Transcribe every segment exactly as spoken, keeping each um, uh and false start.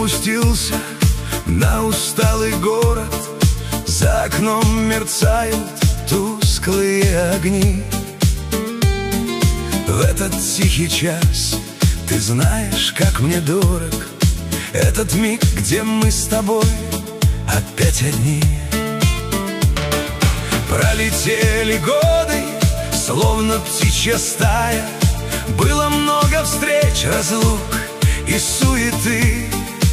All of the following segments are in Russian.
спустился на усталый город. За окном мерцают тусклые огни. В этот тихий час ты знаешь, как мне дорог этот миг, где мы с тобой опять одни. Пролетели годы, словно птичья стая. Было много встреч, разлук и суеты.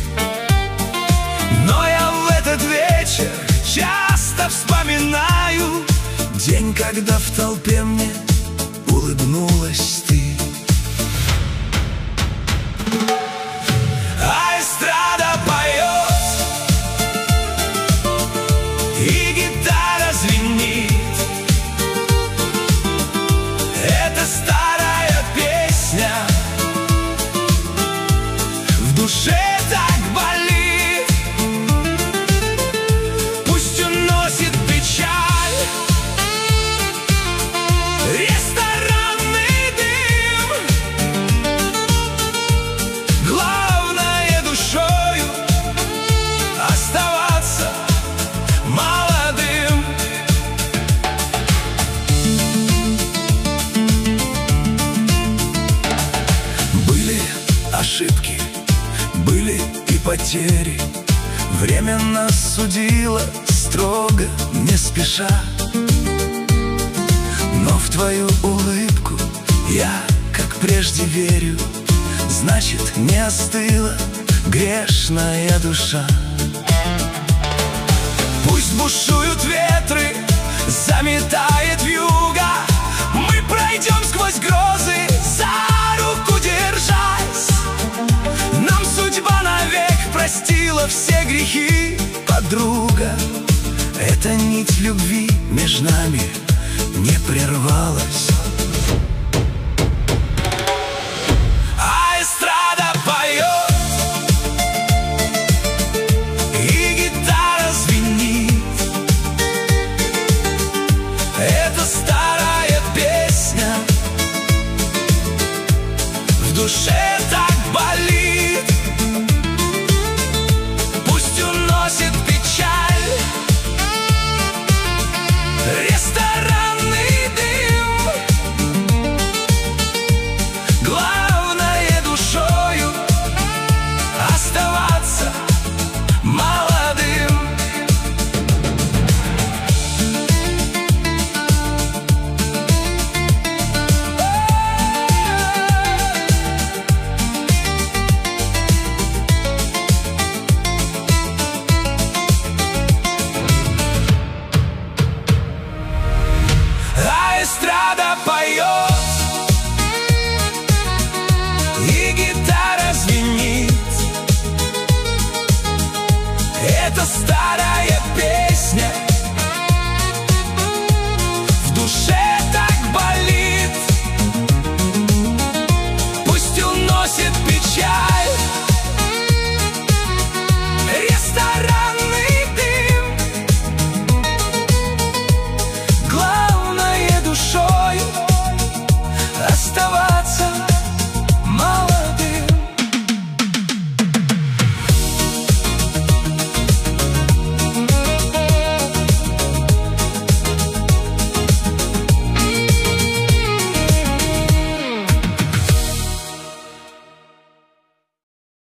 Но я в этот вечер часто вспоминаю день, когда в толпе мне улыбнулась ты. А эстрада поет, и гитара звенит. Это старая песня, в душе так болит. Пусть уносит печаль ресторанный дым. Главное душою оставаться молодым. Были ошибки, были и потери. Время нас судило строго, не спеша. Но в твою улыбку я, как прежде, верю. Значит, не остыла грешная душа. Пусть бушуют ветры, заметает вьюга. Мы пройдем сквозь грозы, за руку держась. Нам судьба навек простила все грехи, подруга. Эта нить любви между нами не прервалась.